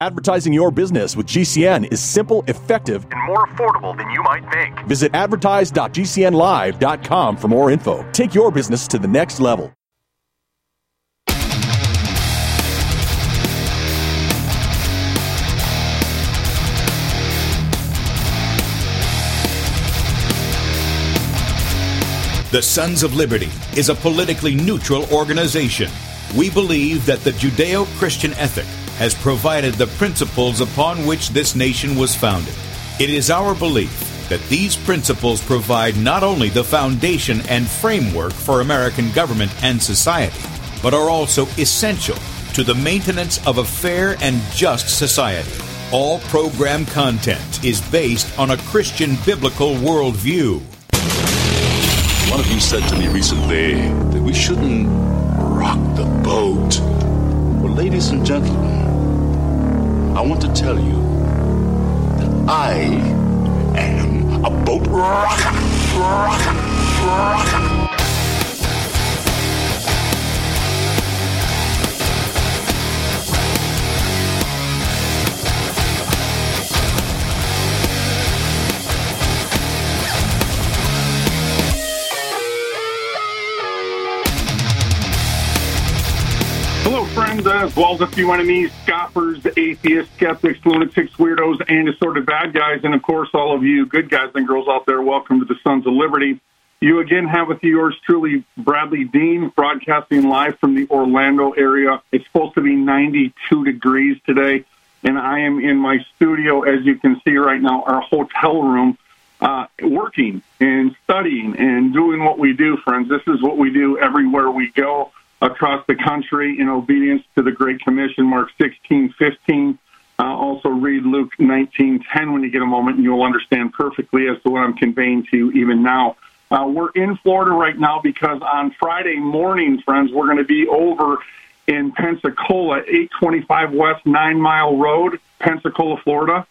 Advertising your business with GCN is simple, effective, and more affordable than you might think. Visit advertise.gcnlive.com for more info. Take your business to the next level. The Sons of Liberty is a politically neutral organization. We believe that the Judeo-Christian ethic has provided the principles upon which this nation was founded. It is our belief that these principles provide not only the foundation and framework for American government and society, but are also essential to the maintenance of a fair and just society. All program content is based on a Christian biblical worldview. One of you said to me recently that we shouldn't rock the boat. Well, ladies and gentlemen, I want to tell you that I am a boat rocker. Hello, friends, as well as a few enemies, scoffers, atheists, skeptics, lunatics, weirdos, and assorted bad guys, and, of course, all of you good guys and girls out there, welcome to the Sons of Liberty. You again have with you yours truly, Bradley Dean, broadcasting live from the Orlando area. It's supposed to be 92 degrees today, and I am in my studio, as you can see right now, our hotel room, working and studying and doing what we do, friends. This is what we do everywhere we go across the country in obedience to the Great Commission, Mark 16:15. Also read Luke 19:10 when you get a moment, and you'll understand perfectly as to what I'm conveying to you even now. We're in Florida right now because on Friday morning, friends, we're going to be over in Pensacola, 825 West 9 Mile Road, Pensacola, Florida.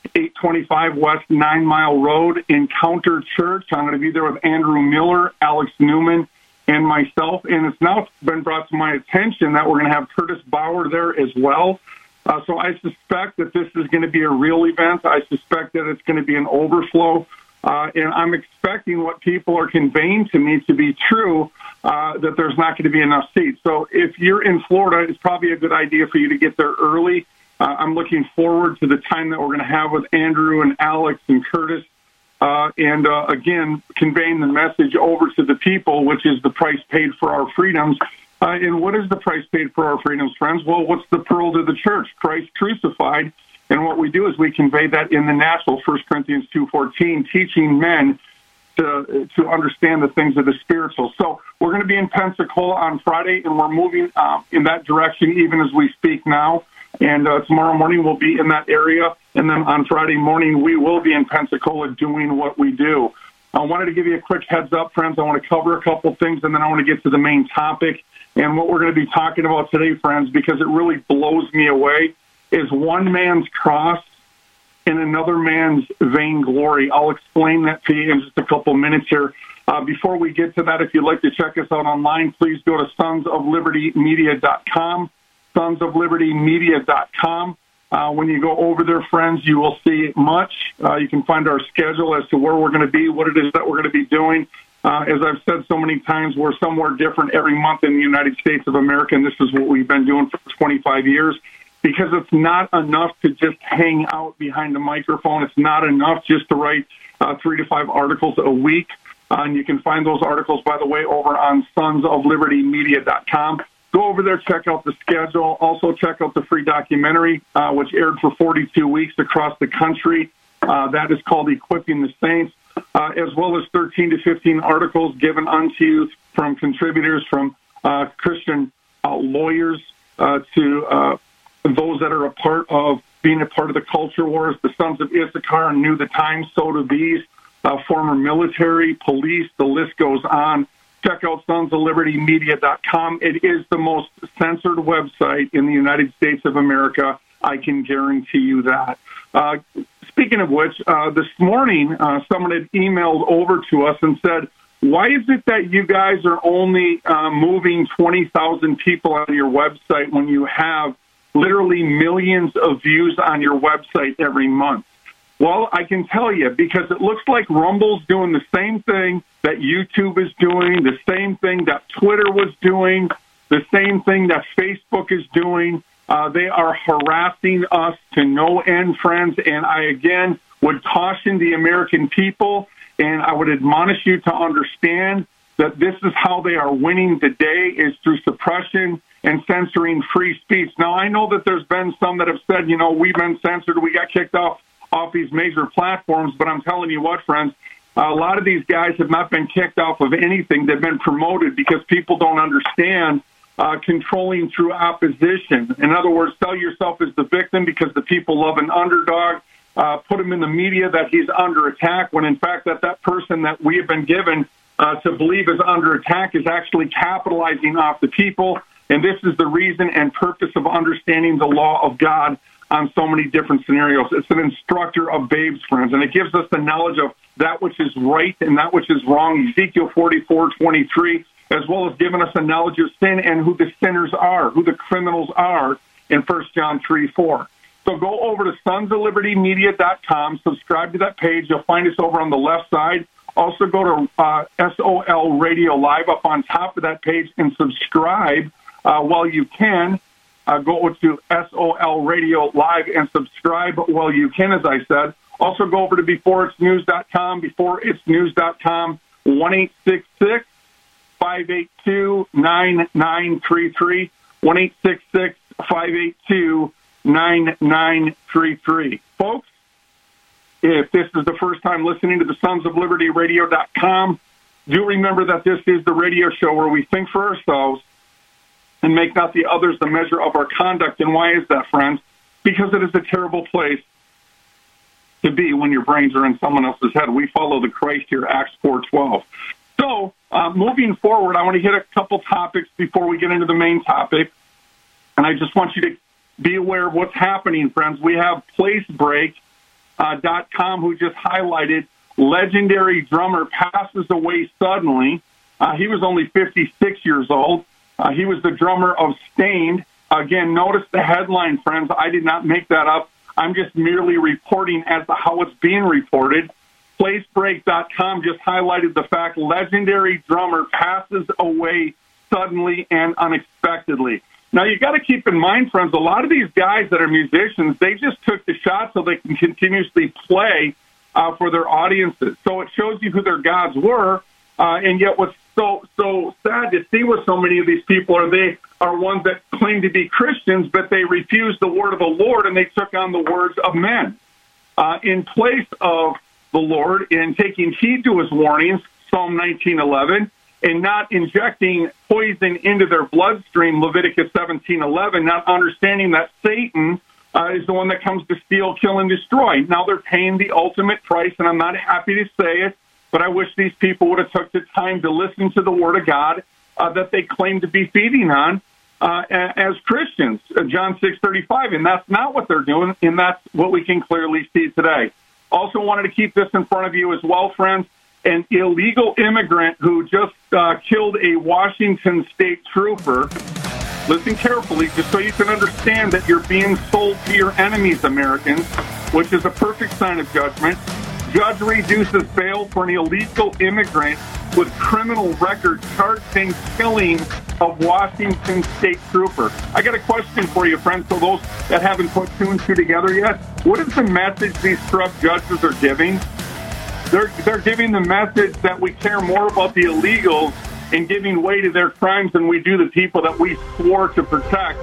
825 West 9 Mile Road, Encounter Church. I'm going to be there with Andrew Miller, Alex Newman, and myself, and it's now been brought to my attention that we're going to have Curtis Bauer there as well. So I suspect that this is going to be a real event. I suspect that it's going to be an overflow, and I'm expecting what people are conveying to me to be true, that there's not going to be enough seats. So if you're in Florida, it's probably a good idea for you to get there early. I'm looking forward to the time that we're going to have with Andrew and Alex and Curtis, and again, conveying the message over to the people, which is the price paid for our freedoms. And what is the price paid for our freedoms, friends? Well, what's the pearl to the church? Christ crucified. And what we do is we convey that in the natural, 1 Corinthians 2:14, teaching men to understand the things of the spiritual. So we're going to be in Pensacola on Friday, and we're moving in that direction even as we speak now. And tomorrow morning we'll be in that area. And then on Friday morning, we will be in Pensacola doing what we do. I wanted to give you a quick heads up, friends. I want to cover a couple things, and then I want to get to the main topic. And what we're going to be talking about today, friends, because it really blows me away, is one man's cross and another man's vainglory. I'll explain that to you in just a couple minutes here. Before we get to that, if you'd like to check us out online, please go to sonsoflibertymedia.com, sonsoflibertymedia.com. When you go over there, friends, you will see much. You can find our schedule as to where we're going to be, what it is that we're going to be doing. As I've said so many times, we're somewhere different every month in the United States of America, and this is what we've been doing for 25 years, because it's not enough to just hang out behind a microphone. It's not enough just to write 3 to 5 articles a week. And you can find those articles, by the way, over on sonsoflibertymedia.com. Go over there, check out the schedule. Also, check out the free documentary, which aired for 42 weeks across the country. That is called Equipping the Saints, as well as 13 to 15 articles given unto you from contributors, from Christian lawyers to those that are a part of being a part of the culture wars, the Sons of Issachar, Knew the Times, so do these, former military, police, the list goes on. Check out sonsoflibertymedia.com. It is the most censored website in the United States of America. I can guarantee you that. Speaking of which, this morning, someone had emailed over to us and said, why is it that you guys are only moving 20,000 people on your website when you have literally millions of views on your website every month? Well, I can tell you, because it looks like Rumble's doing the same thing that YouTube is doing, the same thing that Twitter was doing, the same thing that Facebook is doing. They are harassing us to no end, friends, and I, again, would caution the American people, and I would admonish you to understand that this is how they are winning the day, is through suppression and censoring free speech. Now, I know that there's been some that have said, we've been censored, we got kicked off these major platforms, but I'm telling you what, friends, a lot of these guys have not been kicked off of anything. They've been promoted because people don't understand controlling through opposition. In other words, sell yourself as the victim because the people love an underdog. Put him in the media that he's under attack, when in fact that person that we have been given to believe is under attack is actually capitalizing off the people. And this is the reason and purpose of understanding the law of God on so many different scenarios. It's an instructor of babes, friends, and it gives us the knowledge of that which is right and that which is wrong. Ezekiel 44:23, as well as giving us a knowledge of sin and who the sinners are, who the criminals are in 1 John 3:4. So go over to sonsoflibertymedia.com, subscribe to that page. You'll find us over on the left side. Also go to SOL Radio Live up on top of that page and subscribe while you can. Go to SOL Radio Live and subscribe while you can, as I said. Also go over to beforeitsnews.com, beforeitsnews.com, 1-866-582-9933, 1-866-582-9933. Folks, if this is the first time listening to the Sons of Liberty Radio.com, do remember that this is the radio show where we think for ourselves and make not the others the measure of our conduct. And why is that, friends? Because it is a terrible place to be when your brains are in someone else's head. We follow the Christ here, Acts 4:12. So, moving forward, I want to hit a couple topics before we get into the main topic. And I just want you to be aware of what's happening, friends. We have PlaceBreak.com, who just highlighted legendary drummer passes away suddenly. He was only 56 years old. He was the drummer of Stained. Again, notice the headline, friends. I did not make that up. I'm just merely reporting as to how it's being reported. PlaceBreak.com just highlighted the fact legendary drummer passes away suddenly and unexpectedly. Now, you got to keep in mind, friends, a lot of these guys that are musicians, they just took the shot so they can continuously play for their audiences. So it shows you who their gods were, and yet what's so sad to see with so many of these people are they are ones that claim to be Christians, but they refused the word of the Lord, and they took on the words of men. In place of the Lord, in taking heed to his warnings, Psalm 19:11, and not injecting poison into their bloodstream, Leviticus 17:11, not understanding that Satan is the one that comes to steal, kill, and destroy. Now they're paying the ultimate price, and I'm not happy to say it, but I wish these people would have took the time to listen to the Word of God that they claim to be feeding on as Christians, John 6:35, and that's not what they're doing, and that's what we can clearly see today. Also wanted to keep this in front of you as well, friends. An illegal immigrant who just killed a Washington state trooper. Listen carefully, just so you can understand that you're being sold to your enemies, Americans, which is a perfect sign of judgment. Judge reduces bail for an illegal immigrant with criminal record charged in killing of Washington state trooper. I got a question for you, friends, so those that haven't put two and two together yet. What is the message these corrupt judges are giving? They're giving the message that we care more about the illegals and giving way to their crimes than we do the people that we swore to protect.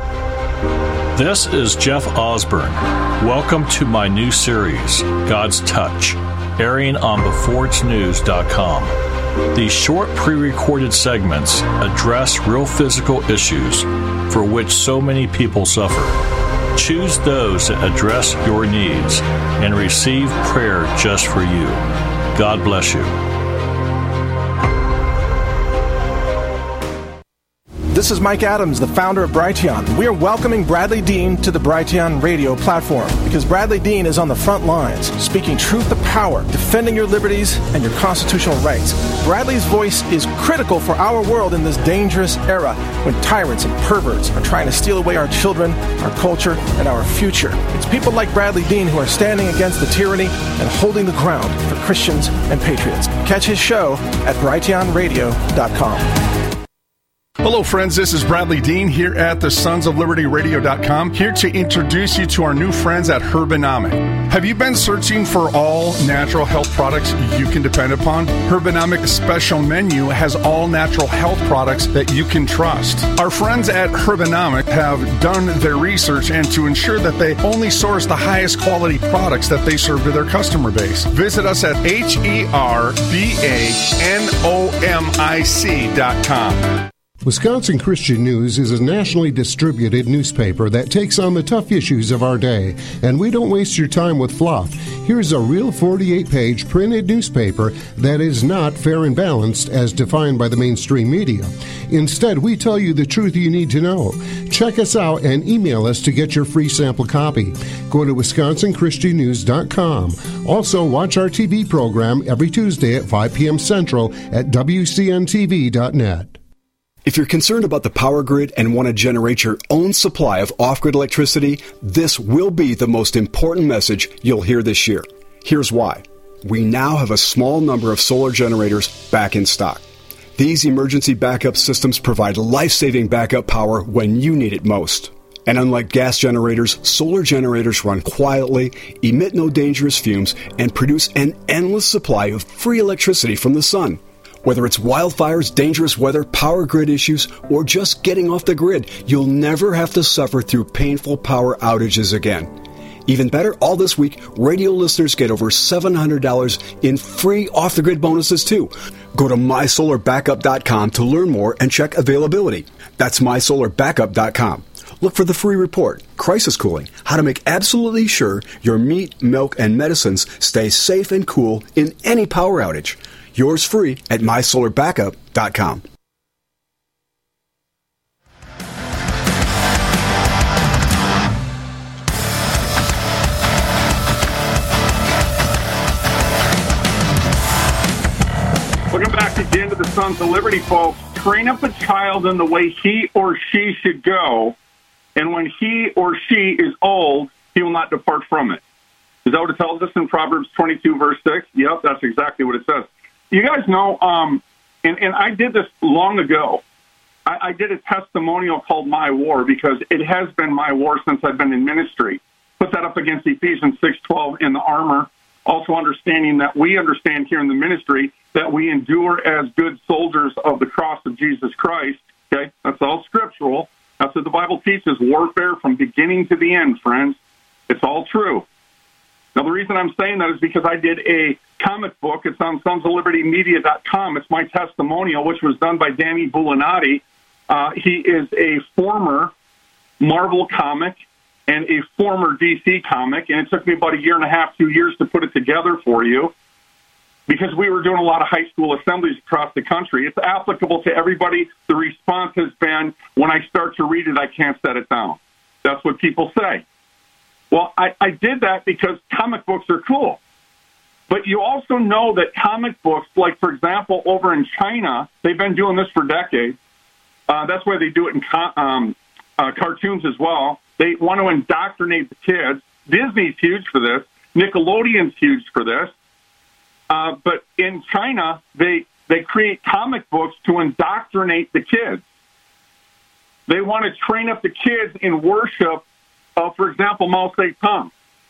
This is Jeff Osborne. Welcome to my new series, God's Touch, airing on beforeitsnews.com. These short pre-recorded segments address real physical issues for which so many people suffer. Choose those that address your needs and receive prayer just for you. God bless you. This is Mike Adams, the founder of Brighteon. We are welcoming Bradley Dean to the Brighteon radio platform because Bradley Dean is on the front lines, speaking truth to power, defending your liberties and your constitutional rights. Bradley's voice is critical for our world in this dangerous era when tyrants and perverts are trying to steal away our children, our culture, and our future. It's people like Bradley Dean who are standing against the tyranny and holding the ground for Christians and patriots. Catch his show at brighteonradio.com. Hello, friends. This is Bradley Dean here at the Sons of Liberty Radio.com, here to introduce you to our new friends at Herbanomic. Have you been searching for all natural health products you can depend upon? Herbanomic's special menu has all natural health products that you can trust. Our friends at Herbanomic have done their research and to ensure that they only source the highest quality products that they serve to their customer base. Visit us at herbanomic.com. Wisconsin Christian News is a nationally distributed newspaper that takes on the tough issues of our day, and we don't waste your time with fluff. Here's a real 48-page printed newspaper that is not fair and balanced as defined by the mainstream media. Instead, we tell you the truth you need to know. Check us out and email us to get your free sample copy. Go to WisconsinChristianNews.com. Also, watch our TV program every Tuesday at 5 p.m. Central at WCNTV.net. If you're concerned about the power grid and want to generate your own supply of off-grid electricity, this will be the most important message you'll hear this year. Here's why. We now have a small number of solar generators back in stock. These emergency backup systems provide life-saving backup power when you need it most. And unlike gas generators, solar generators run quietly, emit no dangerous fumes, and produce an endless supply of free electricity from the sun. Whether it's wildfires, dangerous weather, power grid issues, or just getting off the grid, you'll never have to suffer through painful power outages again. Even better, all this week, radio listeners get over $700 in free off-the-grid bonuses, too. Go to MySolarBackup.com to learn more and check availability. That's MySolarBackup.com. Look for the free report, Crisis Cooling, how to make absolutely sure your meat, milk, and medicines stay safe and cool in any power outage. Yours free at MySolarBackup.com. Welcome back to the end of the Sons of Liberty, folks. Train up a child in the way he or she should go, and when he or she is old, he will not depart from it. Is that what it tells us in Proverbs 22, verse 6? Yep, that's exactly what it says. You guys know, and I did this long ago. I did a testimonial called My War because it has been my war since I've been in ministry. Put that up against Ephesians 6:12 in the armor. Also understanding that we understand here in the ministry that we endure as good soldiers of the cross of Jesus Christ. Okay, that's all scriptural. That's what the Bible teaches, warfare from beginning to the end, friends. It's all true. Now, the reason I'm saying that is because I did a comic book. It's on sonsoflibertymedia.com. It's my testimonial, which was done by Danny Bulinati. He is a former Marvel comic and a former DC comic, and it took me about 1.5 to 2 years to put it together for you because we were doing a lot of high school assemblies across the country. It's applicable to everybody. The response has been, when I start to read it, I can't set it down. That's what people say. Well, I did that because comic books are cool. But you also know that comic books, like, for example, over in China, they've been doing this for decades. That's why they do it in cartoons as well. They want to indoctrinate the kids. Disney's huge for this. Nickelodeon's huge for this. But in China, they create comic books to indoctrinate the kids. They want to train up the kids in worship of, for example, Mao Zedong.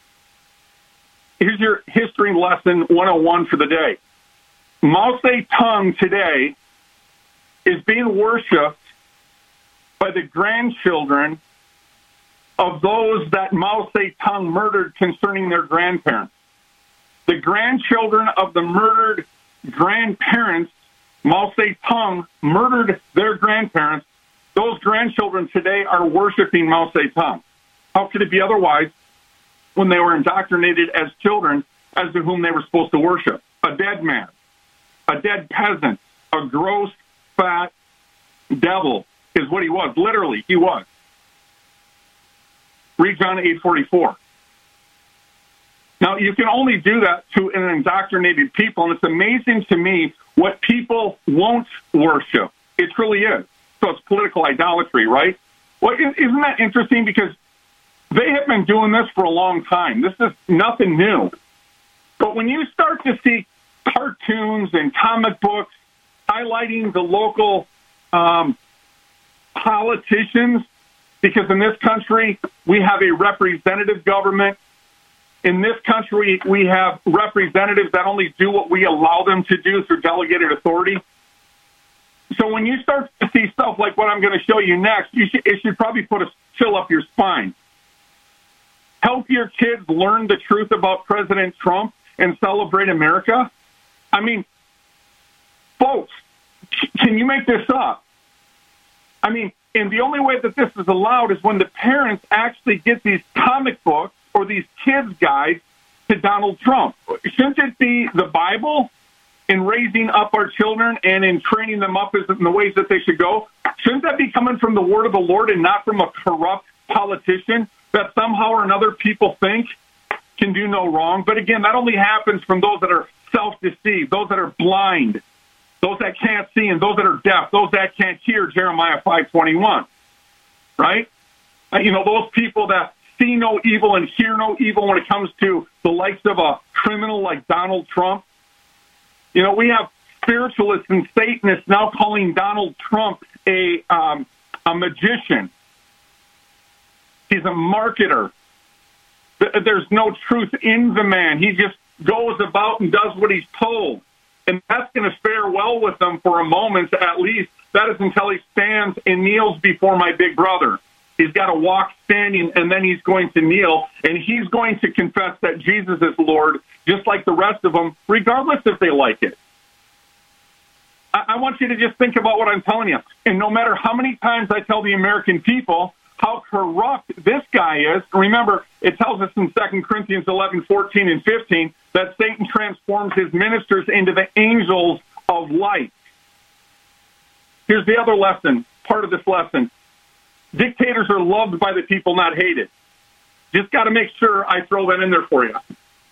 Here's your history lesson 101 for the day. Mao Zedong today is being worshipped by the grandchildren of those that Mao Zedong murdered concerning their grandparents. The grandchildren of the murdered grandparents, Mao Zedong murdered their grandparents. Those grandchildren today are worshiping Mao Zedong. How could it be otherwise when they were indoctrinated as children as to whom they were supposed to worship? A dead man, a dead peasant, a gross, fat devil is what he was. Literally, he was. Read John 8:44. Now, you can only do that to an indoctrinated people, and it's amazing to me what people won't worship. It truly is. So it's political idolatry, right? Well, isn't that interesting? Because they have been doing this for a long time. This is nothing new. But when you start to see cartoons and comic books highlighting the local politicians, because in this country we have a representative government. In this country, we have representatives that only do what we allow them to do through delegated authority. So when you start to see stuff like what I'm going to show you next, it should probably put a chill up your spine. Help your kids learn the truth about President Trump and celebrate America? I mean, folks, can you make this up? I mean, and the only way that this is allowed is when the parents actually get these comic books or these kids' guides to Donald Trump. Shouldn't it be the Bible in raising up our children and in training them up in the ways that they should go? Shouldn't that be coming from the word of the Lord and not from a corrupt politician that somehow or another people think can do no wrong? But again, that only happens from those that are self-deceived, those that are blind, those that can't see, and those that are deaf, those that can't hear, Jeremiah 5:21, right? Those people that see no evil and hear no evil when it comes to the likes of a criminal like Donald Trump. We have spiritualists and Satanists now calling Donald Trump a magician. He's a marketer. There's no truth in the man. He just goes about and does what he's told. And that's going to fare well with them for a moment, at least. That is until he stands and kneels before my big brother. He's got to walk standing, and then he's going to kneel, and he's going to confess that Jesus is Lord, just like the rest of them, regardless if they like it. I want you to just think about what I'm telling you. And no matter how many times I tell the American people how corrupt this guy is, remember, it tells us in 2 Corinthians 11:14 and 15, that Satan transforms his ministers into the angels of light. Here's the other lesson, part of this lesson. Dictators are loved by the people, not hated. Just got to make sure I throw that in there for you.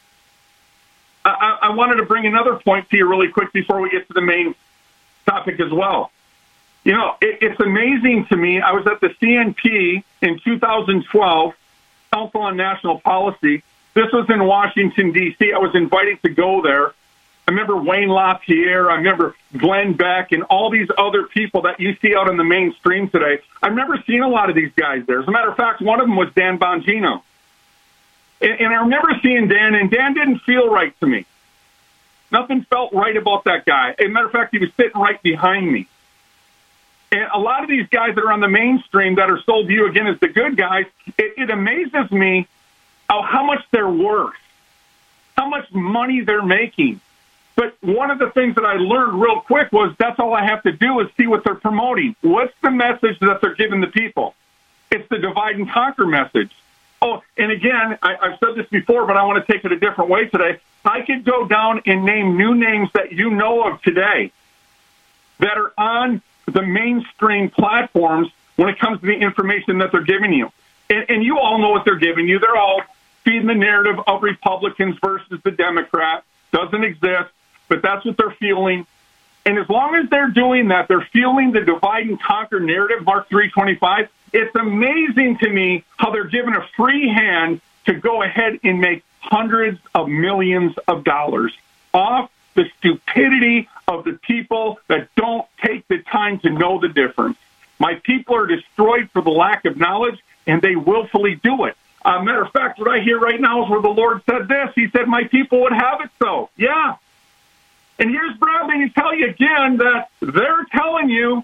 I wanted to bring another point to you really quick before we get to the main topic as well. It's amazing to me. I was at the CNP in 2012, Council on National Policy. This was in Washington, D.C. I was invited to go there. I remember Wayne LaPierre. I remember Glenn Beck and all these other people that you see out in the mainstream today. I remember seeing a lot of these guys there. As a matter of fact, one of them was Dan Bongino. And I remember seeing Dan, and Dan didn't feel right to me. Nothing felt right about that guy. As a matter of fact, he was sitting right behind me. And a lot of these guys that are on the mainstream that are sold to you, again, as the good guys, it amazes me how much they're worth, how much money they're making. But one of the things that I learned real quick was that's all I have to do is see what they're promoting. What's the message that they're giving the people? It's the divide and conquer message. Oh, and again, I've said this before, but I want to take it a different way today. I could go down and name new names that you know of today that are on the mainstream platforms when it comes to the information that they're giving you. And you all know what they're giving you. They're all feeding the narrative of Republicans versus the Democrats. Doesn't exist, but that's what they're feeling. And as long as they're doing that, they're feeling the divide and conquer narrative, Mark 3:25. It's amazing to me how they're given a free hand to go ahead and make hundreds of millions of dollars off the stupidity of the people that don't take the time to know the difference. My people are destroyed for the lack of knowledge, and they willfully do it. Matter of fact, what I hear right now is where the Lord said this. He said, my people would have it so. Yeah. And here's Bradley to tell you again that they're telling you,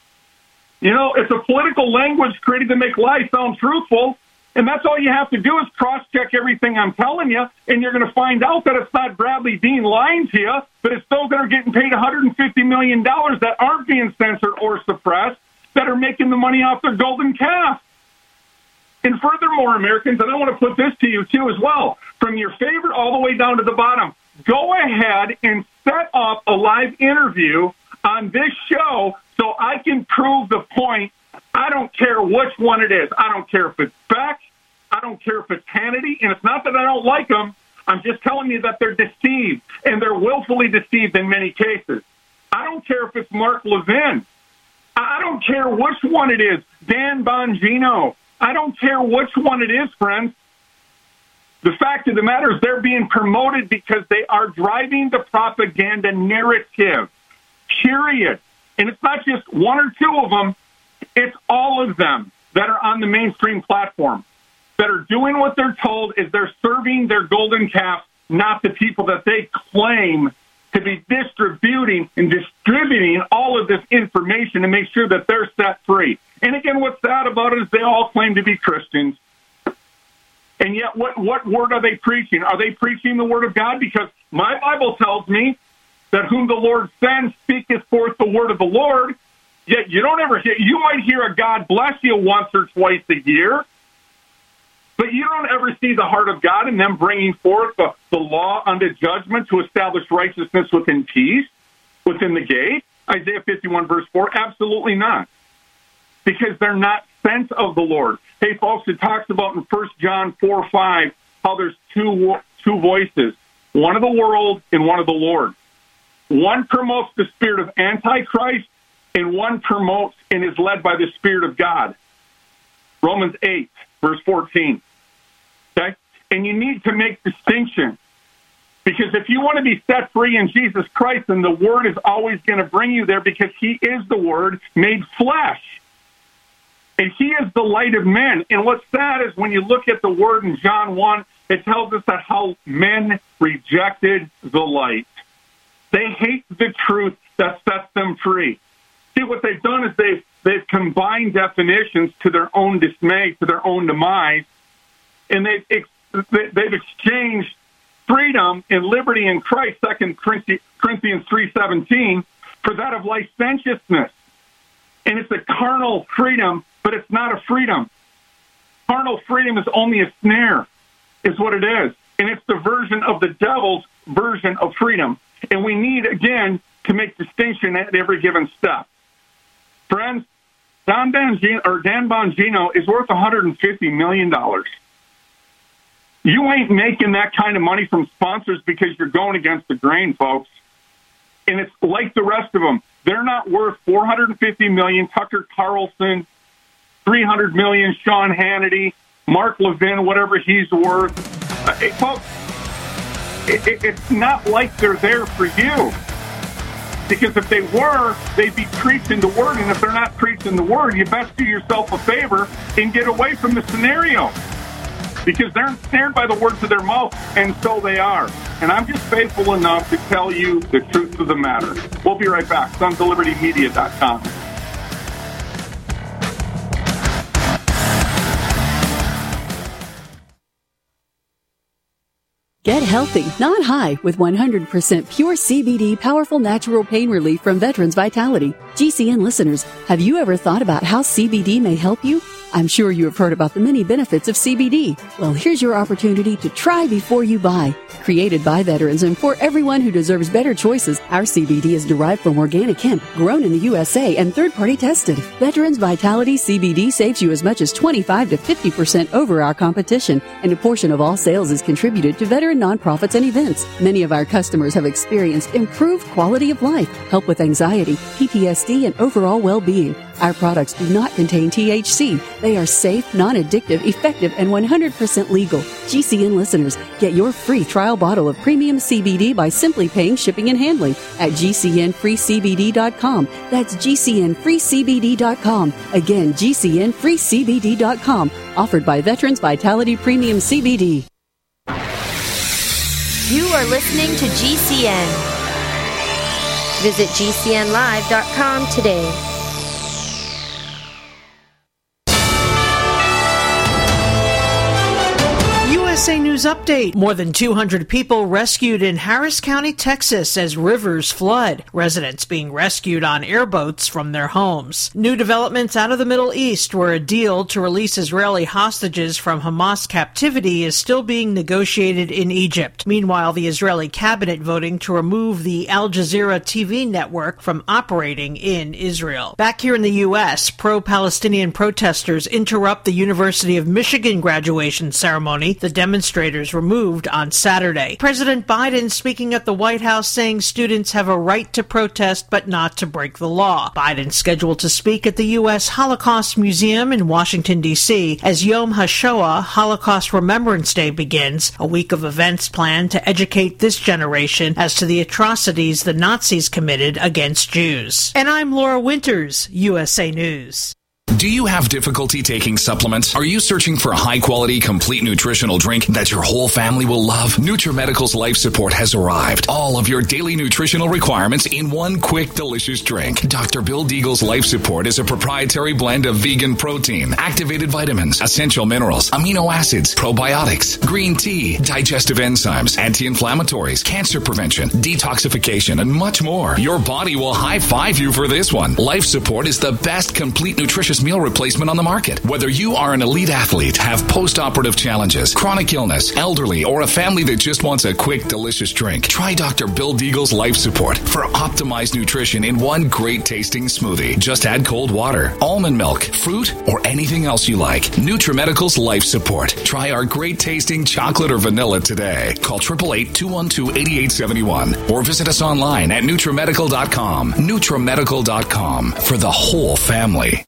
it's a political language created to make lies sound truthful. And that's all you have to do is cross-check everything I'm telling you, and you're going to find out that it's not Bradley Dean lying to you, but it's those that are getting paid $150 million that aren't being censored or suppressed that are making the money off their golden calf. And furthermore, Americans, and I want to put this to you, too, as well, from your favorite all the way down to the bottom, go ahead and set up a live interview on this show so I can prove the point I don't care which one it is. I don't care if it's Beck. I don't care if it's Hannity. And it's not that I don't like them. I'm just telling you that they're deceived, and they're willfully deceived in many cases. I don't care if it's Mark Levin. I don't care which one it is. Dan Bongino. I don't care which one it is, friends. The fact of the matter is they're being promoted because they are driving the propaganda narrative, period. And it's not just one or two of them. It's all of them that are on the mainstream platform that are doing what they're told is they're serving their golden calf, not the people that they claim to be distributing all of this information to make sure that they're set free. And again, what's sad about it is they all claim to be Christians. And yet, what word are they preaching? Are they preaching the word of God? Because my Bible tells me that whom the Lord sends speaketh forth the word of the Lord. Yet you don't ever hear, you might hear a God bless you once or twice a year, but you don't ever see the heart of God in them bringing forth the law unto judgment to establish righteousness within peace, within the gate. Isaiah 51, verse 4, absolutely not. Because they're not sent of the Lord. Hey, folks, it talks about in 1 John 4:5 how there's two voices, one of the world and one of the Lord. One promotes the spirit of Antichrist, and one promotes and is led by the Spirit of God. Romans 8, verse 14. Okay? And you need to make distinction. Because if you want to be set free in Jesus Christ, then the Word is always going to bring you there because He is the Word made flesh. And He is the light of men. And what's sad is when you look at the Word in John 1, it tells us that how men rejected the light. They hate the truth that sets them free. See, what they've done is they've combined definitions to their own dismay, to their own demise, and they've exchanged freedom and liberty in Christ, 2 Corinthians 3:17, for that of licentiousness. And it's a carnal freedom, but it's not a freedom. Carnal freedom is only a snare, is what it is. And it's the version of the devil's version of freedom. And we need, again, to make distinction at every given step. Friends, Dan Bongino is worth $150 million. You ain't making that kind of money from sponsors because you're going against the grain, folks. And it's like the rest of them. They're not worth $450 million, Tucker Carlson, $300 million, Sean Hannity, Mark Levin, whatever he's worth. Folks, it's not like they're there for you. Because if they were, they'd be preaching the word. And if they're not preaching the word, you best do yourself a favor and get away from the scenario. Because they're ensnared by the words of their mouth, and so they are. And I'm just faithful enough to tell you the truth of the matter. We'll be right back. SonsOfLibertyMedia.com. Get healthy, not high, with 100% pure CBD powerful natural pain relief from Veterans Vitality. GCN listeners, have you ever thought about how CBD may help you? I'm sure you have heard about the many benefits of CBD. Well, here's your opportunity to try before you buy. Created by veterans and for everyone who deserves better choices, our CBD is derived from organic hemp, grown in the USA, and third-party tested. Veterans Vitality CBD saves you as much as 25 to 50% over our competition, and a portion of all sales is contributed to veteran nonprofits and events. Many of our customers have experienced improved quality of life, help with anxiety, PTSD, and overall well-being. Our products do not contain THC. They are safe, non-addictive, effective, and 100% legal. GCN listeners, get your free trial bottle of premium CBD by simply paying shipping and handling at GCNFreeCBD.com. That's GCNFreeCBD.com. Again, GCNFreeCBD.com. Offered by Veterans Vitality Premium CBD. You are listening to GCN. Visit GCNlive.com today. USA News Update. More than 200 people rescued in Harris County, Texas as rivers flood. Residents being rescued on airboats from their homes. New developments out of the Middle East, where a deal to release Israeli hostages from Hamas captivity is still being negotiated in Egypt. Meanwhile, the Israeli cabinet voting to remove the Al Jazeera TV network from operating in Israel. Back here in the U.S., pro-Palestinian protesters interrupt the University of Michigan graduation ceremony. The demonstrators were moved on Saturday. President Biden speaking at the White House saying students have a right to protest but not to break the law. Biden scheduled to speak at the U.S. Holocaust Museum in Washington, D.C. as Yom HaShoah, Holocaust Remembrance Day, begins, a week of events planned to educate this generation as to the atrocities the Nazis committed against Jews. And I'm Laura Winters, USA News. Do you have difficulty taking supplements? Are you searching for a high-quality, complete nutritional drink that your whole family will love? NutriMedical's Life Support has arrived. All of your daily nutritional requirements in one quick, delicious drink. Dr. Bill Deagle's Life Support is a proprietary blend of vegan protein, activated vitamins, essential minerals, amino acids, probiotics, green tea, digestive enzymes, anti-inflammatories, cancer prevention, detoxification, and much more. Your body will high-five you for this one. Life Support is the best complete nutritious meal replacement on the market. Whether you are an elite athlete, have post-operative challenges, chronic illness, elderly, or a family that just wants a quick, delicious drink, try Dr. Bill Deagle's Life Support for optimized nutrition in one great tasting smoothie. Just add cold water, almond milk, fruit, or anything else you like. NutriMedical's Life Support. Try our great tasting chocolate or vanilla today. Call 888-212-8871 or visit us online at NutriMedical.com. NutriMedical.com for the whole family.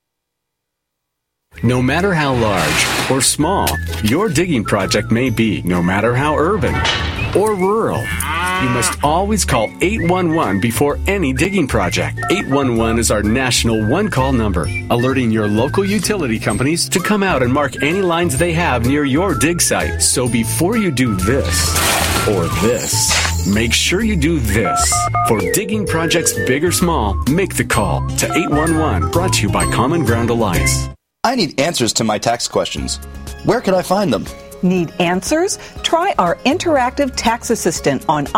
No matter how large or small your digging project may be, no matter how urban or rural, you must always call 811 before any digging project. 811 is our national one-call number, alerting your local utility companies to come out and mark any lines they have near your dig site. So before you do this or this, make sure you do this. For digging projects big or small, make the call to 811, brought to you by Common Ground Alliance. I need answers to my tax questions. Where can I find them? Need answers? Try our interactive tax assistant on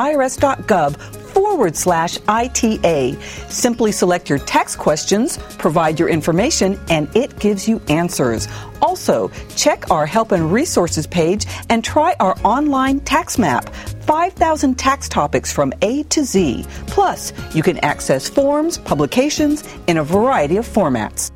irs.gov/ITA. Simply select your tax questions, provide your information, and it gives you answers. Also, check our Help and Resources page and try our online tax map. 5,000 tax topics from A to Z. Plus, you can access forms, publications in a variety of formats.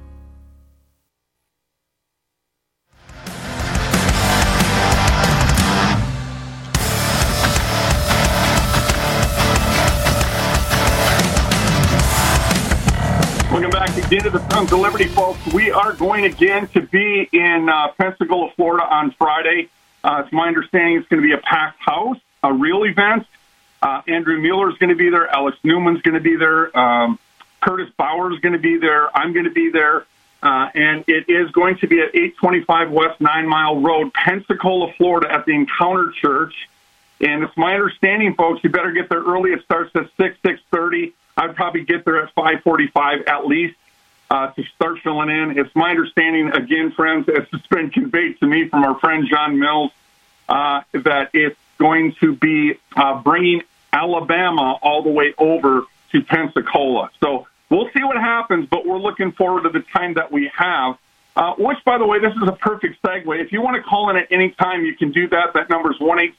Again to the Sons of Liberty, folks. We are going again to be in Pensacola, Florida on Friday. It's my understanding it's going to be a packed house, a real event. Andrew Mueller is going to be there. Alex Newman's going to be there. Curtis Bauer is going to be there. I'm going to be there. And it is going to be at 825 West 9 Mile Road, Pensacola, Florida, at the Encounter Church. And it's my understanding, folks, you better get there early. It starts at 6:30. I'd probably get there at 5:45 at least. To start filling in. It's my understanding, again, friends, as it's been conveyed to me from our friend John Mills, that it's going to be bringing Alabama all the way over to Pensacola. So we'll see what happens, but we're looking forward to the time that we have, which, by the way, this is a perfect segue. If you want to call in at any time, you can do that. That number is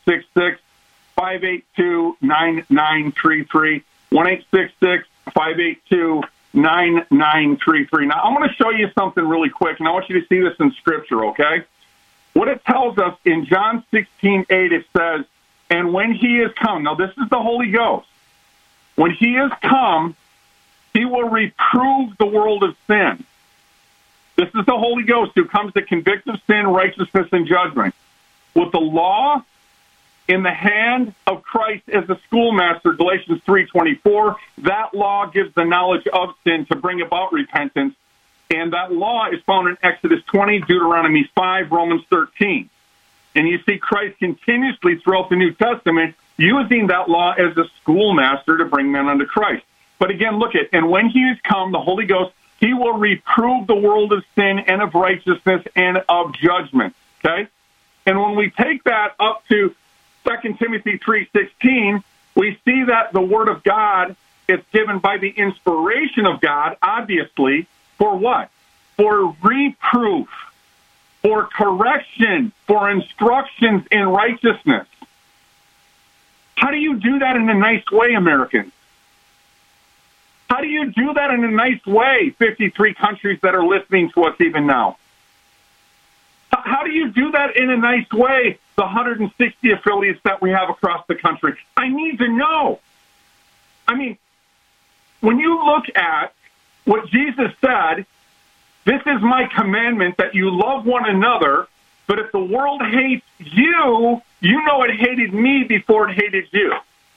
1-866-582-9933, 1-866-582-9933. 9933. Now, I'm going to show you something really quick, and I want you to see this in Scripture, okay? What it tells us in John 16:8, it says, and when he is come, now this is the Holy Ghost, when he is come, he will reprove the world of sin. This is the Holy Ghost who comes to convict of sin, righteousness, and judgment. With the law in the hand of Christ as the schoolmaster, Galatians 3:24, that law gives the knowledge of sin to bring about repentance. And that law is found in Exodus 20, Deuteronomy 5, Romans 13. And you see Christ continuously throughout the New Testament using that law as a schoolmaster to bring men unto Christ. But again, look at, and when he is come, the Holy Ghost, he will reprove the world of sin and of righteousness and of judgment. Okay? And when we take that up to 2 Timothy 3:16, we see that the Word of God is given by the inspiration of God, obviously, for what? For reproof, for correction, for instructions in righteousness. How do you do that in a nice way, Americans? How do you do that in a nice way, 53 countries that are listening to us even now? How do you do that in a nice way, the 160 affiliates that we have across the country? I need to know. I mean, when you look at what Jesus said, this is my commandment, that you love one another, but if the world hates you, you know it hated me before it hated you.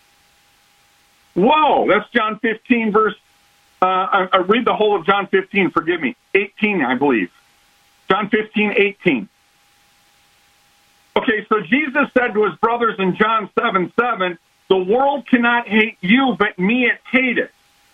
Whoa, that's John 15, verse, I read the whole of John 15, forgive me, 18, I believe. John 15, 18. Okay, so Jesus said to his brothers in John 7:7, the world cannot hate you, but me it hateth.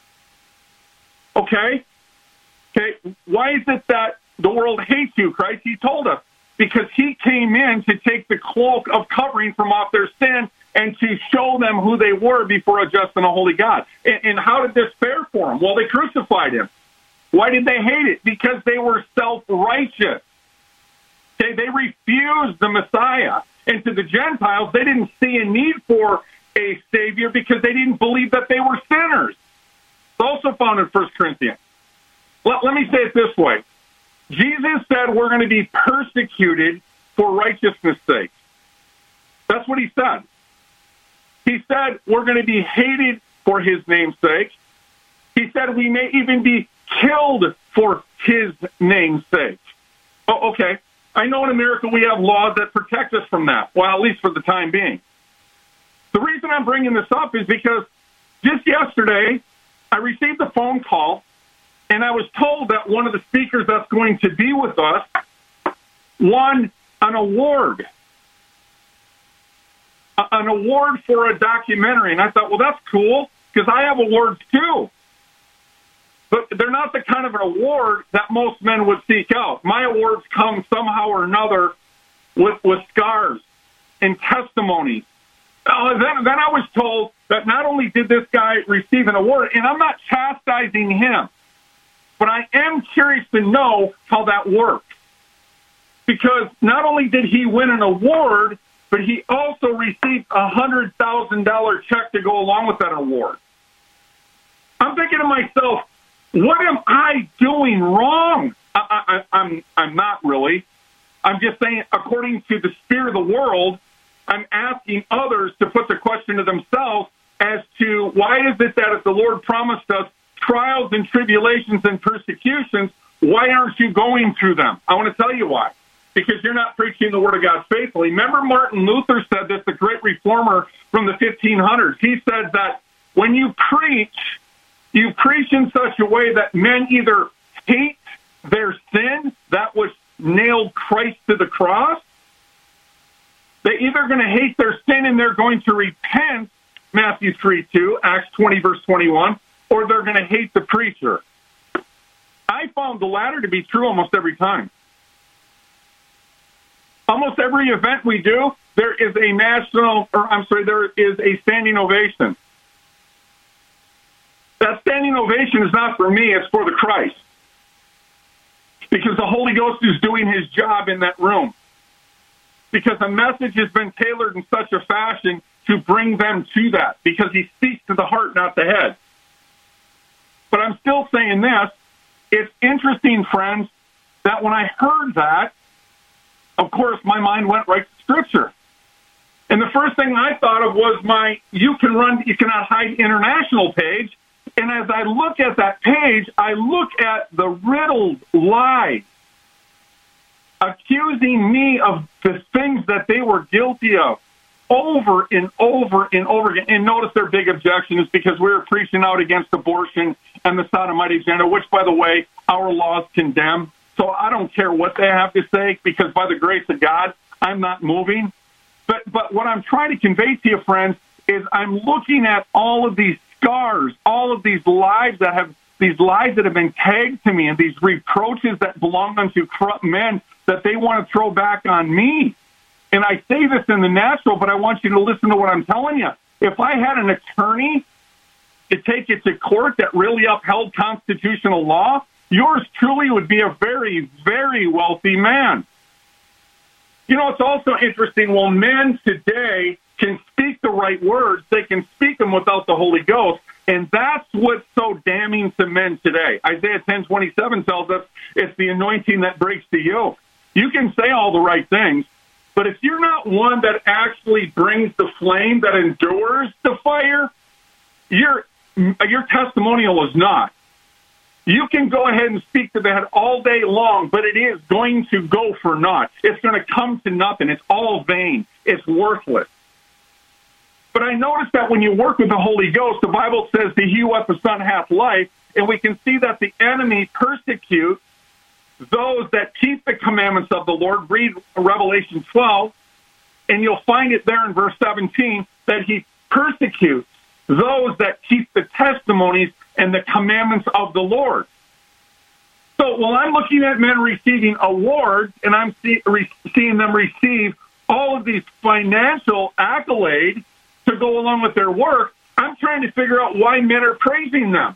Okay, why is it that the world hates you, Christ? He told us, because he came in to take the cloak of covering from off their sin and to show them who they were before a just and a holy God. And how did this fare for them? Well, they crucified him. Why did they hate it? Because they were self-righteous. Okay, they refused the Messiah. And to the Gentiles, they didn't see a need for a Savior because they didn't believe that they were sinners. It's also found in 1 Corinthians. Let me say it this way. Jesus said we're going to be persecuted for righteousness' sake. That's what he said. He said we're going to be hated for his name's sake. He said we may even be killed for his name's sake. Oh, okay. I know in America we have laws that protect us from that. Well, at least for the time being. The reason I'm bringing this up is because just yesterday I received a phone call, and I was told that one of the speakers that's going to be with us won an award. An award for a documentary. And I thought, well, that's cool, because I have awards too. But they're not the kind of an award that most men would seek out. My awards come somehow or another with scars and testimonies. Then I was told that not only did this guy receive an award, and I'm not chastising him, but I am curious to know how that worked. Because not only did he win an award, but he also received a $100,000 check to go along with that award. I'm thinking to myself, what am I doing wrong? I'm not really. I'm just saying, according to the spirit of the world, I'm asking others to put the question to themselves as to why is it that if the Lord promised us trials and tribulations and persecutions, why aren't you going through them? I want to tell you why. Because you're not preaching the Word of God faithfully. Remember Martin Luther said this, the great reformer from the 1500s. He said that when you preach in such a way that men either hate their sin, that which nailed Christ to the cross, they're either going to hate their sin and they're going to repent, Matthew 3:2, Acts 20, verse 21, or they're going to hate the preacher. I found the latter to be true almost every time. Almost every event we do, there is a standing ovation. That standing ovation is not for me, it's for the Christ. Because the Holy Ghost is doing his job in that room. Because the message has been tailored in such a fashion to bring them to that. Because he speaks to the heart, not the head. But I'm still saying this. It's interesting, friends, that when I heard that, of course, my mind went right to Scripture. And the first thing I thought of was my You Cannot Hide International page. And as I look at that page, I look at the riddled lies accusing me of the things that they were guilty of over and over and over again. And notice their big objection is because we were preaching out against abortion and the sodomite agenda, which, by the way, our laws condemn. So I don't care what they have to say, because by the grace of God, I'm not moving. But what I'm trying to convey to you, friends, is I'm looking at all of these scars, all of these lies that have been tagged to me, and these reproaches that belong unto corrupt men that they want to throw back on me. And I say this in the natural, but I want you to listen to what I'm telling you. If I had an attorney to take it to court that really upheld constitutional law, yours truly would be a very, very wealthy man. You know, it's also interesting. Well, men today can speak the right words. They can speak them without the Holy Ghost. And that's what's so damning to men today. Isaiah 10:27 tells us it's the anointing that breaks the yoke. You can say all the right things, but if you're not one that actually brings the flame that endures the fire, your testimonial is not. You can go ahead and speak to that all day long, but it is going to go for naught. It's going to come to nothing. It's all vain. It's worthless. But I noticed that when you work with the Holy Ghost, the Bible says that he who hath the Son hath life, and we can see that the enemy persecutes those that keep the commandments of the Lord. Read Revelation 12, and you'll find it there in verse 17, that he persecutes those that keep the testimonies and the commandments of the Lord. So while I'm looking at men receiving awards, and I'm seeing them receive all of these financial accolades to go along with their work, I'm trying to figure out why men are praising them.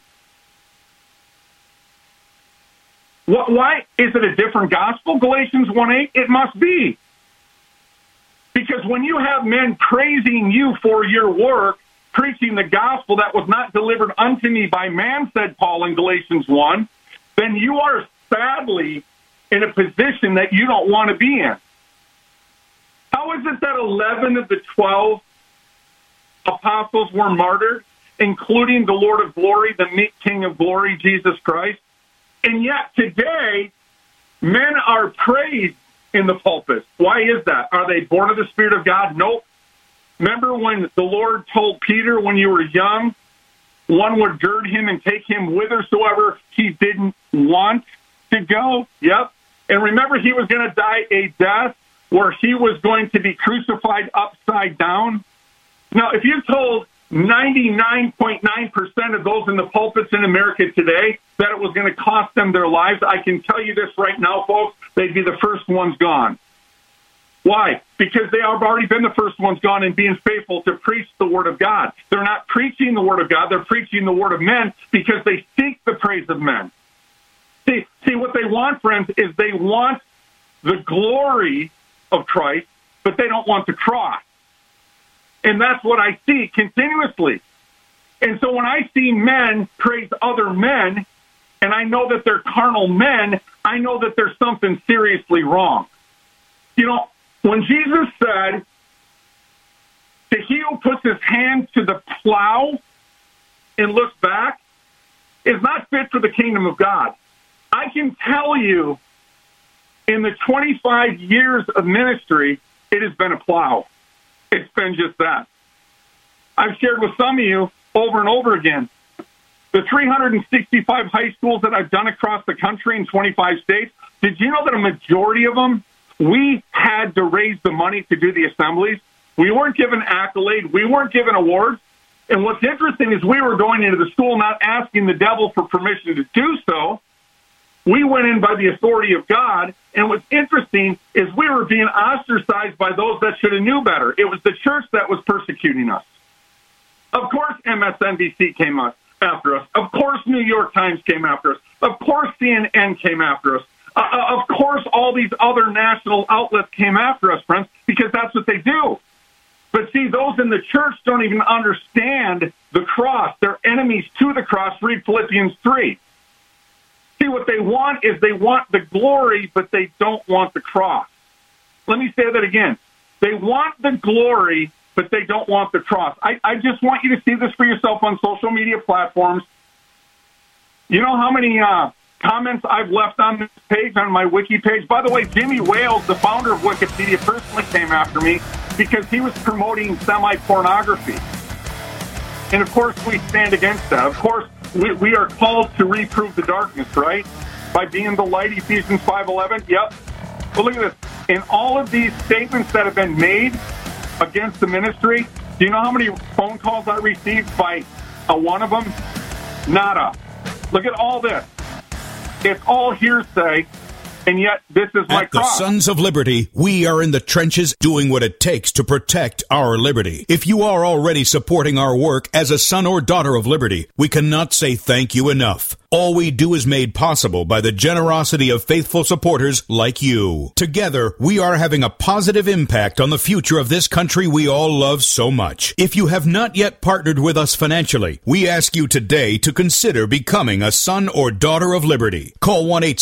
Why is it a different gospel? Galatians 1:8, it must be. Because when you have men praising you for your work, preaching the gospel that was not delivered unto me by man, said Paul in Galatians 1, then you are sadly in a position that you don't want to be in. How is it that 11 of the 12 apostles were martyred, including the Lord of glory, the meek King of glory, Jesus Christ? And yet today, men are praised in the pulpit. Why is that? Are they born of the Spirit of God? Nope. Remember when the Lord told Peter, when you were young, one would gird him and take him whithersoever he didn't want to go? Yep. And remember, he was going to die a death where he was going to be crucified upside down. Now, if you told 99.9% of those in the pulpits in America today that it was going to cost them their lives, I can tell you this right now, folks, they'd be the first ones gone. Why? Because they have already been the first ones gone in being faithful to preach the Word of God. They're not preaching the Word of God. They're preaching the Word of men because they seek the praise of men. See, what they want, friends, is they want the glory of Christ, but they don't want the cross. And that's what I see continuously. And so when I see men praise other men, and I know that they're carnal men, I know that there's something seriously wrong. You know, when Jesus said, to he who puts his hand to the plow and looks back is not fit for the kingdom of God. I can tell you, in the 25 years of ministry, it has been a plow. It's been just that. I've shared with some of you over and over again, the 365 high schools that I've done across the country in 25 states, did you know that a majority of them, we had to raise the money to do the assemblies? We weren't given accolades. We weren't given awards. And what's interesting is we were going into the school not asking the devil for permission to do so. We went in by the authority of God. And what's interesting is we were being ostracized by those that should have knew better. It was the church that was persecuting us. Of course, MSNBC came after us. Of course, New York Times came after us. Of course, CNN came after us. Of course, all these other national outlets came after us, friends, because that's what they do. But see, those in the church don't even understand the cross. They're enemies to the cross. Read Philippians 3. See, what they want is they want the glory, but they don't want the cross. Let me say that again. They want the glory, but they don't want the cross. I just want you to see this for yourself on social media platforms. You know how many comments I've left on this page, on my wiki page? By the way, Jimmy Wales, the founder of Wikipedia, personally came after me because he was promoting semi-pornography. And, of course, we stand against that. Of course, we are called to reprove the darkness, right? By being the light, Ephesians 5:11. Yep. Well, look at this. In all of these statements that have been made against the ministry, do you know how many phone calls I received by one of them? Nada. Look at all this. It's all hearsay. And yet, this is my At the cross. Sons of Liberty, we are in the trenches doing what it takes to protect our liberty. If you are already supporting our work as a son or daughter of liberty, we cannot say thank you enough. All we do is made possible by the generosity of faithful supporters like you. Together, we are having a positive impact on the future of this country we all love so much. If you have not yet partnered with us financially, we ask you today to consider becoming a son or daughter of liberty. Call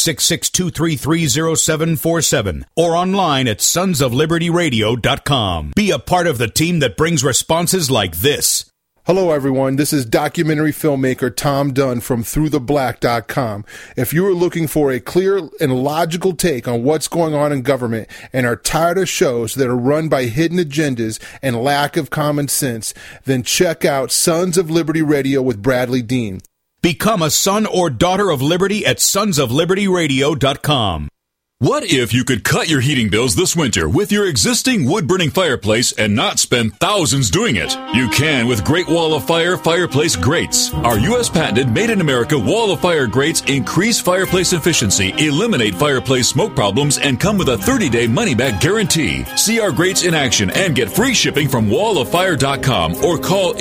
1-866-233-0747 or online at sonsoflibertyradio.com. Be a part of the team that brings responses like this. Hello, everyone. This is documentary filmmaker Tom Dunn from ThroughTheBlack.com. If you are looking for a clear and logical take on what's going on in government and are tired of shows that are run by hidden agendas and lack of common sense, then check out Sons of Liberty Radio with Bradley Dean. Become a son or daughter of liberty at sonsoflibertyradio.com. What if you could cut your heating bills this winter with your existing wood-burning fireplace and not spend thousands doing it? You can with Great Wall of Fire fireplace grates. Our U.S. patented made-in-America Wall of Fire grates increase fireplace efficiency, eliminate fireplace smoke problems, and come with a 30-day money-back guarantee. See our grates in action and get free shipping from walloffire.com or call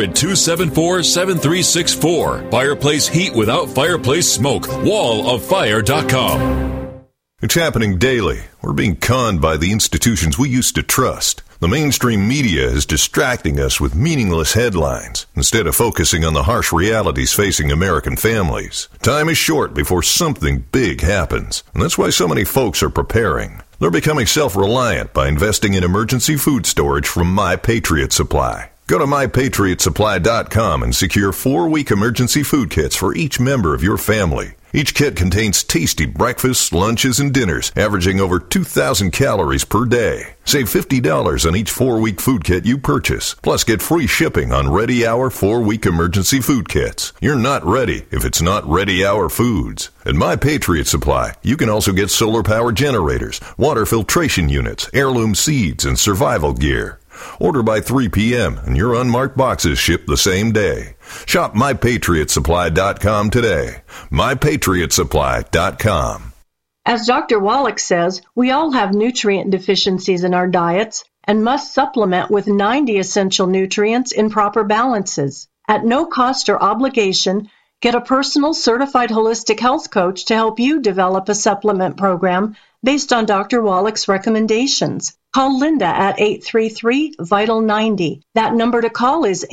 800-274-7364. Fireplace heat without fireplace smoke. walloffire.com. It's happening daily. We're being conned by the institutions we used to trust. The mainstream media is distracting us with meaningless headlines instead of focusing on the harsh realities facing American families. Time is short before something big happens, and that's why so many folks are preparing. They're becoming self-reliant by investing in emergency food storage from My Patriot Supply. Go to MyPatriotSupply.com and secure 4-week emergency food kits for each member of your family. Each kit contains tasty breakfasts, lunches, and dinners, averaging over 2,000 calories per day. Save $50 on each 4-week food kit you purchase. Plus, get free shipping on Ready Hour 4-week emergency food kits. You're not ready if it's not Ready Hour Foods. At My Patriot Supply, you can also get solar power generators, water filtration units, heirloom seeds, and survival gear. Order by 3 p.m. and your unmarked boxes ship the same day. Shop MyPatriotSupply.com today. MyPatriotSupply.com. As Dr. Wallach says, we all have nutrient deficiencies in our diets and must supplement with 90 essential nutrients in proper balances. At no cost or obligation, get a personal certified holistic health coach to help you develop a supplement program based on Dr. Wallach's recommendations. Call Linda at 833-VITAL-90. That number to call is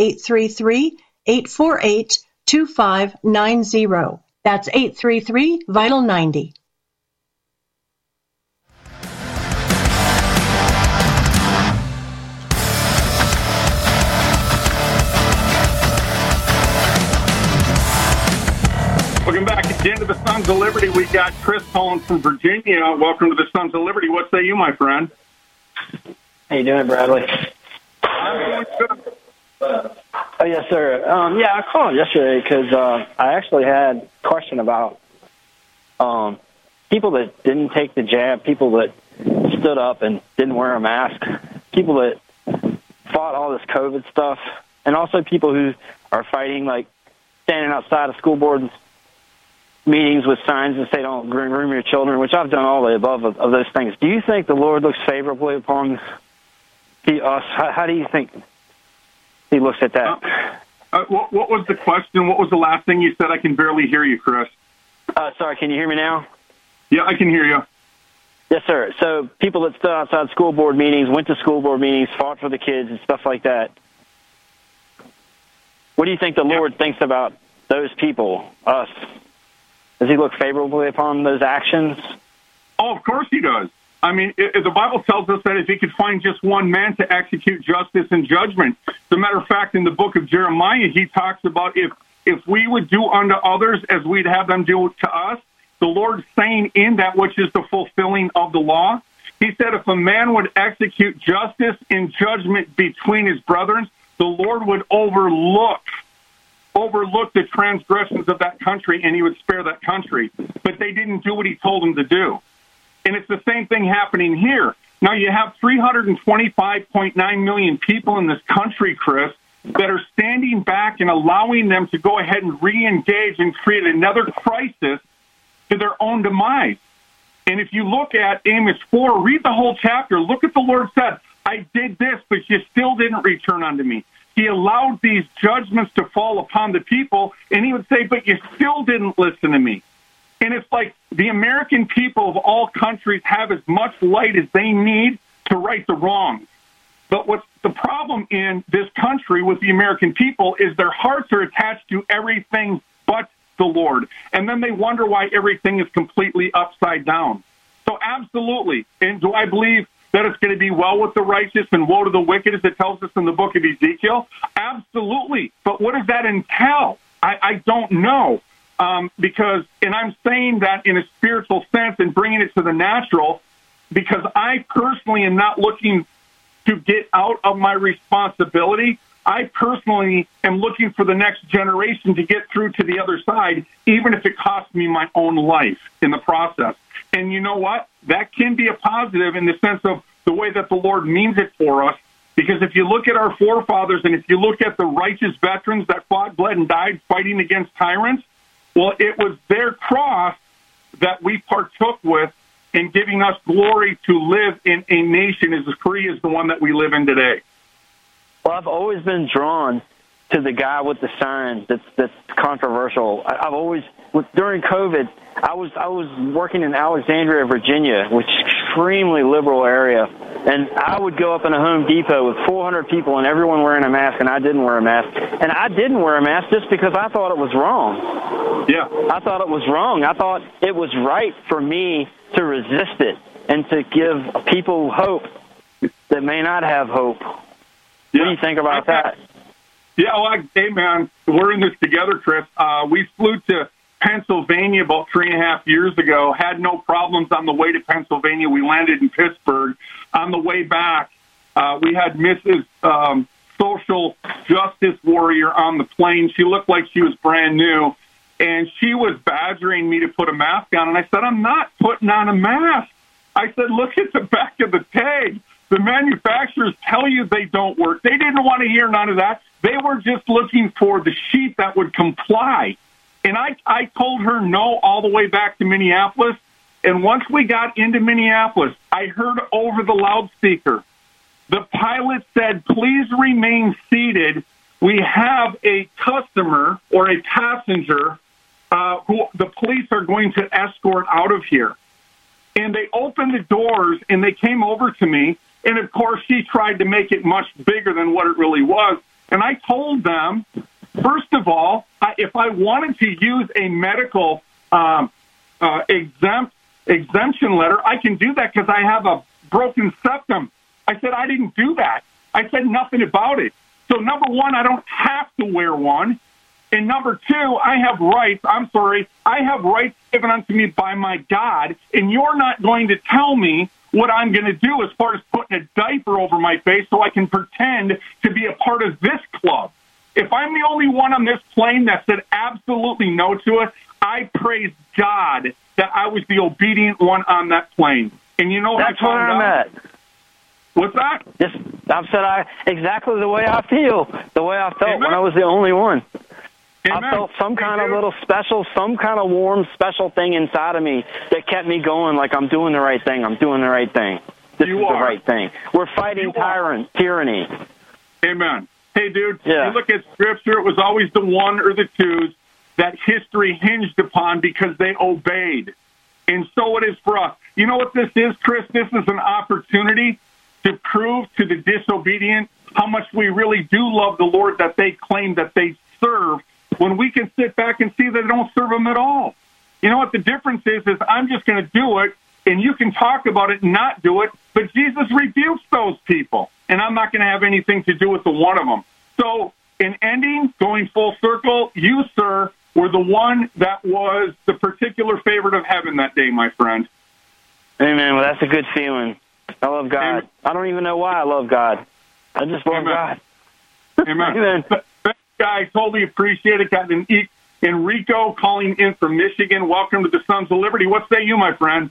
833-848-2590. That's 833-VITAL-90. Welcome back again to the Sons of Liberty. We got Chris calling from Virginia. Welcome to the Sons of Liberty. What say you, my friend? How you doing, Bradley? I'm doing good. Oh, yes, sir. I called yesterday because I actually had a question about people that didn't take the jab, people that stood up and didn't wear a mask, people that fought all this COVID stuff, and also people who are fighting, like standing outside of school board meetings with signs that say don't groom your children, which I've done all the above of those things. Do you think the Lord looks favorably upon us? How do you think he looks at that? What was the question? What was the last thing you said? I can barely hear you, Chris. Sorry, can you hear me now? Yeah, I can hear you. Yes, sir. So people that stood outside school board meetings, went to school board meetings, fought for the kids and stuff like that. What do you think the Lord thinks about those people, us? Does he look favorably upon those actions? Oh, of course he does. I mean, the Bible tells us that if he could find just one man to execute justice and judgment. As a matter of fact, in the book of Jeremiah, he talks about if we would do unto others as we'd have them do to us, the Lord's saying in that which is the fulfilling of the law. He said if a man would execute justice and judgment between his brethren, the Lord would overlook the transgressions of that country, and he would spare that country. But they didn't do what he told them to do. And it's the same thing happening here. Now, you have 325.9 million people in this country, Chris, that are standing back and allowing them to go ahead and re-engage and create another crisis to their own demise. And if you look at Amos 4, read the whole chapter. Look at the Lord said, I did this, but you still didn't return unto me. He allowed these judgments to fall upon the people, and he would say, but you still didn't listen to me. And it's like the American people of all countries have as much light as they need to right the wrongs. But what's the problem in this country with the American people is their hearts are attached to everything but the Lord. And then they wonder why everything is completely upside down. So absolutely. And do I believe that it's going to be well with the righteous and woe to the wicked, as it tells us in the book of Ezekiel? Absolutely. But what does that entail? I don't know. Because, and I'm saying that in a spiritual sense and bringing it to the natural, because I personally am not looking to get out of my responsibility. I personally am looking for the next generation to get through to the other side, even if it costs me my own life in the process. And you know what? That can be a positive in the sense of the way that the Lord means it for us. Because if you look at our forefathers and if you look at the righteous veterans that fought, bled, and died fighting against tyrants, well, it was their cross that we partook with in giving us glory to live in a nation as free as the one that we live in today. Well, I've always been drawn to the guy with the sign that's controversial. I've always, during COVID, I was working in Alexandria, Virginia, which is an extremely liberal area, and I would go up in a Home Depot with 400 people and everyone wearing a mask, and I didn't wear a mask. And I didn't wear a mask just because I thought it was wrong. Yeah. I thought it was wrong. I thought it was right for me to resist it and to give people hope that may not have hope. Yeah. What do you think about that? Yeah, well, hey, man, we're in this together, Chris. We flew to Pennsylvania about 3.5 years ago, had no problems on the way to Pennsylvania. We landed in Pittsburgh. On the way back, we had Mrs. Social Justice Warrior on the plane. She looked like she was brand new, and she was badgering me to put a mask on. And I said, I'm not putting on a mask. I said, look at the back of the tag. The manufacturers tell you they don't work. They didn't want to hear none of that. They were just looking for the sheet that would comply. And I told her no all the way back to Minneapolis. And once we got into Minneapolis, I heard over the loudspeaker, the pilot said, please remain seated. We have a customer or a passenger who the police are going to escort out of here. And they opened the doors, and they came over to me. And, of course, she tried to make it much bigger than what it really was. And I told them, first of all, if I wanted to use a medical exemption letter, I can do that because I have a broken septum. I said, I didn't do that. I said nothing about it. So, number one, I don't have to wear one. And number two, I have rights. I have rights given unto me by my God. And you're not going to tell me what I'm going to do as far as putting a diaper over my face so I can pretend to be a part of this club. If I'm the only one on this plane that said absolutely no to it, I praise God that I was the obedient one on that plane. And you know that's where I'm at. What's that? I've said exactly the way I feel, the way I felt when I was the only one. Amen. I felt some kind of little special, some kind of warm, special thing inside of me that kept me going like I'm doing the right thing. I'm doing the right thing. This is the right thing. We're fighting tyranny. Amen. Hey, dude, you look at Scripture, it was always the one or the twos that history hinged upon because they obeyed. And so it is for us. You know what this is, Chris? This is an opportunity to prove to the disobedient how much we really do love the Lord that they claim that they serve, when we can sit back and see that they don't serve him at all. You know what the difference is I'm just going to do it, and you can talk about it and not do it, but Jesus rebukes those people, and I'm not going to have anything to do with the one of them. So in ending, going full circle, you, sir, were the one that was the particular favorite of heaven that day, my friend. Amen. Well, that's a good feeling. I love God. Amen. I don't even know why I love God. I just love God. Amen. Amen. I totally appreciate it. Got Enrico calling in from Michigan. Welcome to the Sons of Liberty. What say you, my friend?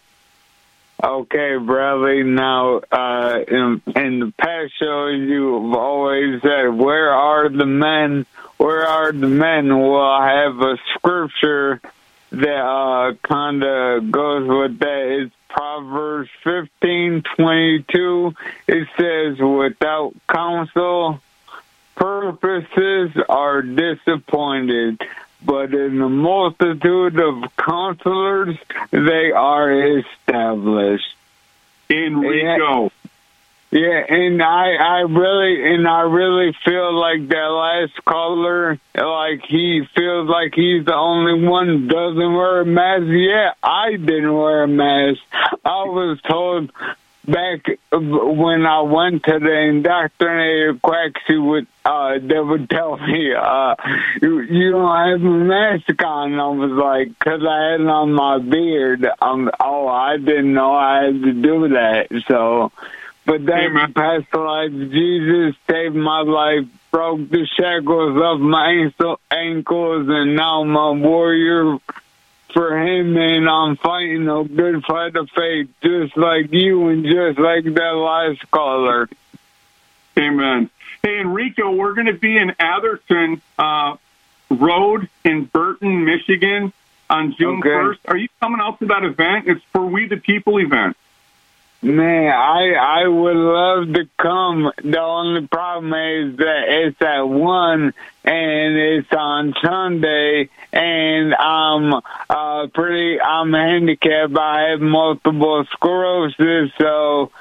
Okay, Bradley. Now, in the past shows, you've always said, where are the men? Where are the men? Well, I have a scripture that kind of goes with that. It's Proverbs 15:22, it says, without counsel, purposes are disappointed, but in the multitude of counselors, they are established. Enrico. Yeah, and I really feel like that last caller, like he feels like he's the only one who doesn't wear a mask. Yeah, I didn't wear a mask. I was told back when I went to the indoctrinated quacks, they would tell me, you don't have a mask on. I was like, because I had it on my beard. I didn't know I had to do that. So, but that past life, Jesus saved my life, broke the shackles of my ankles, and now I'm a warrior for him, and I'm fighting a good fight of faith, just like you and just like that last caller. Amen. Hey, Enrico, we're going to be in Atherton Road in Burton, Michigan on June 1st. Are you coming out to that event? It's for We the People event. Man, I would love to come. The only problem is that it's at 1 and it's on Sunday, and I'm handicapped. I have multiple sclerosis, so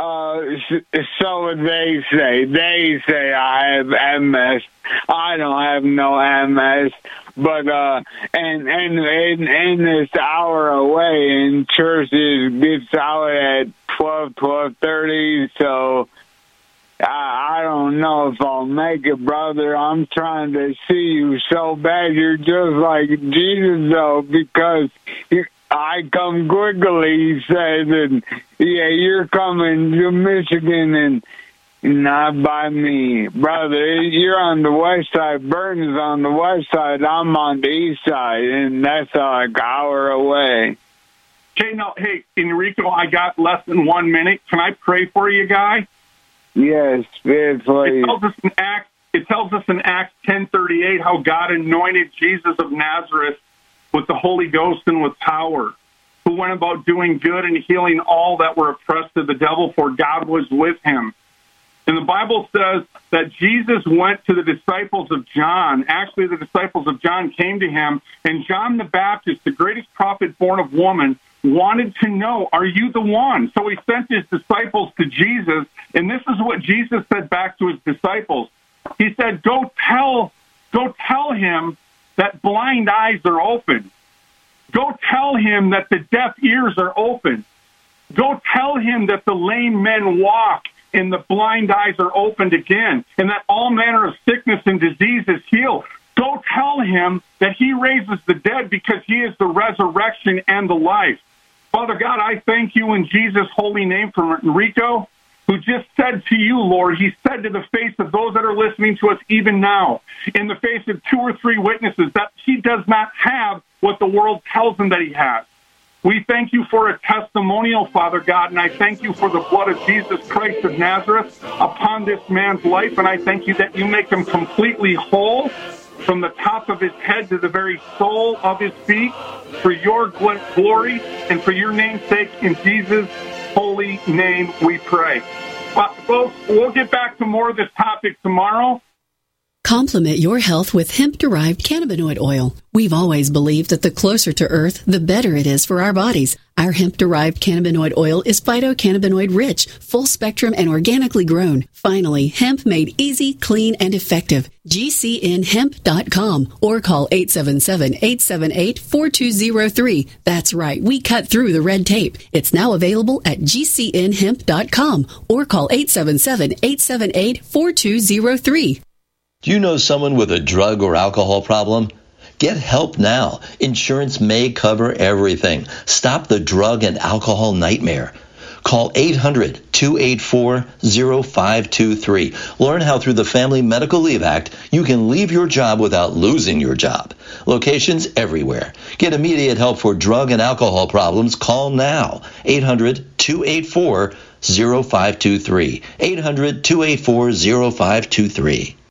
they say I have MS. I don't have no MS, but and it's an hour away, and church gets out at 12:30, so I don't know if I'll make it, brother. I'm trying to see you so bad. You're just like Jesus, though, because I come quickly, he says, and yeah, you're coming to Michigan and not by me. Brother, you're on the west side. Burton's on the west side. I'm on the east side, and that's like an hour away. Okay, now, hey, Enrico, I got less than 1 minute. Can I pray for you, guy? Yes, please. It tells us in Acts 10:38 how God anointed Jesus of Nazareth with the Holy Ghost and with power, who went about doing good and healing all that were oppressed of the devil, for God was with him. And the Bible says that Jesus went to the disciples of John. Actually, the disciples of John came to him, and John the Baptist, the greatest prophet born of woman, wanted to know, are you the one? So he sent his disciples to Jesus, and this is what Jesus said back to his disciples. He said, go tell him that blind eyes are open. Go tell him that the deaf ears are open. Go tell him that the lame men walk and the blind eyes are opened again, and that all manner of sickness and disease is healed. Go tell him that he raises the dead, because he is the resurrection and the life. Father God, I thank you in Jesus' holy name for Enrico, who just said to you, Lord, he said to the face of those that are listening to us even now, in the face of 2 or 3 witnesses, that he does not have what the world tells him that he has. We thank you for a testimonial, Father God, and I thank you for the blood of Jesus Christ of Nazareth upon this man's life, and I thank you that you make him completely whole from the top of his head to the very sole of his feet, for your glory and for your name's sake. In Jesus' holy name we pray. Folks, we'll get back to more of this topic tomorrow. Complement your health with hemp-derived cannabinoid oil. We've always believed that the closer to Earth, the better it is for our bodies. Our hemp-derived cannabinoid oil is phytocannabinoid-rich, full-spectrum, and organically grown. Finally, hemp made easy, clean, and effective. GCNhemp.com or call 877-878-4203. That's right, we cut through the red tape. It's now available at GCNhemp.com or call 877-878-4203. Do you know someone with a drug or alcohol problem? Get help now. Insurance may cover everything. Stop the drug and alcohol nightmare. Call 800-284-0523. Learn how through the Family Medical Leave Act you can leave your job without losing your job. Locations everywhere. Get immediate help for drug and alcohol problems. Call now. 800-284-0523. 800-284-0523.